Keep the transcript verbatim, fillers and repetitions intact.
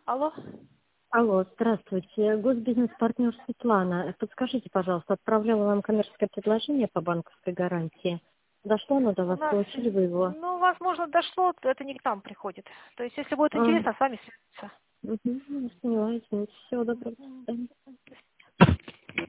Алло. Алло, здравствуйте. Госбизнес-партнер Светлана. Подскажите, пожалуйста, отправляла вам коммерческое предложение по банковской гарантии. Дошло оно до У вас? нас, Получили вы его? ну, возможно, дошло, то это не к нам приходит. То есть, если будет А, интересно, с вами свяжутся. угу, не сомневаюсь. Всего доброго. До Мгм. свидания.